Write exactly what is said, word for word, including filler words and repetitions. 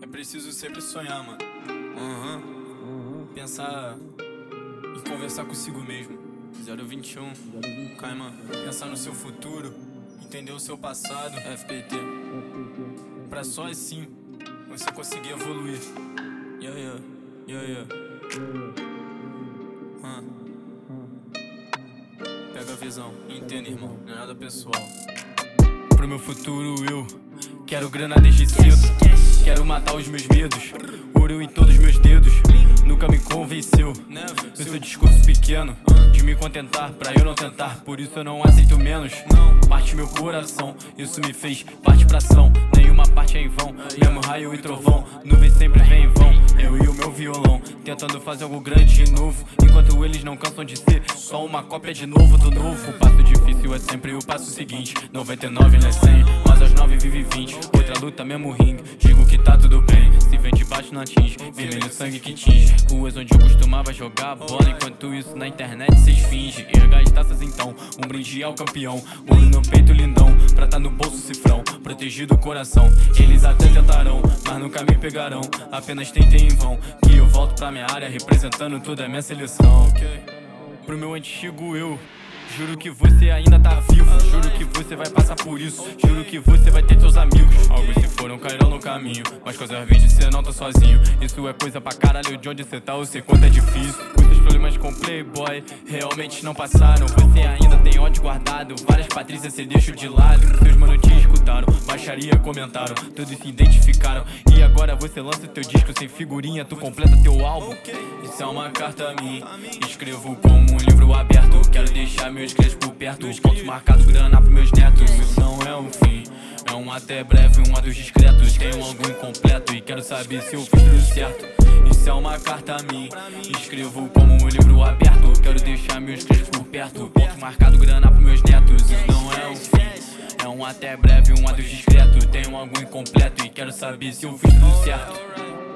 É preciso sempre sonhar, mano. Uhum. Pensar e conversar consigo mesmo. zero vinte e um, Caimã. Pensar no seu futuro, entender o seu passado. F P T. Pra só assim você conseguir evoluir. Yeah, yeah, yeah, yeah. Hum. Pega a visão, entenda, irmão. Não é nada pessoal. Pro meu futuro eu quero grana desde cedo. Quero matar os meus medos, ouro em todos os meus dedos. Nunca me convenceu no seu discurso pequeno de me contentar pra eu não tentar, por isso eu não aceito menos. Parte meu coração, isso me fez parte pra ação. Nenhuma parte é em vão, mesmo raio e trovão, nuvem sempre vem em vão. Eu e o meu violão, tentando fazer algo grande de novo, enquanto eles não cansam de ser só uma cópia de novo do novo. O passo difícil é sempre o passo seguinte. Noventa e nove não é cem, mas às nove vive vinte. Outra luta mesmo ringue, digo que tá tudo bem. Se vem de baixo não atinge, vermelho sangue que tinge. Ruas onde eu costumava jogar bola, enquanto isso na internet cês finge. Erga as taças então, um brinde ao campeão. Ouro no peito lindão, prata no bolso cifrão, protegido o coração. Eles até tentarão, mas nunca me pegarão. Apenas tentem em vão, que eu volto pra minha área representando toda a minha seleção. Pro meu antigo eu, juro que você ainda tá vivo. Juro que você vai passar por isso. Juro que você vai ter seus amigos. Alguns se foram, cairão no caminho, mas coisas vêm de cê não tá sozinho. Isso é coisa pra caralho, de onde cê tá eu sei quanto é difícil. Muitos problemas com playboy realmente não passaram. Você ainda tem ódio guardado, várias patrícias cê deixa de lado. Seus manos te escutaram, baixaria comentaram, todos se identificaram. E agora você lança teu disco sem figurinha, tu completa teu álbum. Isso é uma carta a mim, escrevo como um livro aberto. Quero deixar meus crescos por perto, pontos marcados, grana pros meus netos. Isso não é um fim, é um até breve, um adeus discreto. Tenho algo incompleto e quero saber se eu fiz tudo certo. Isso é uma carta a mim, escrevo como um livro aberto. Quero deixar meus crescos por perto, pontos marcados, grana pros meus netos. Isso não é um fim, é um até breve, um adeus discreto. Tenho algo incompleto e quero saber se eu fiz tudo certo.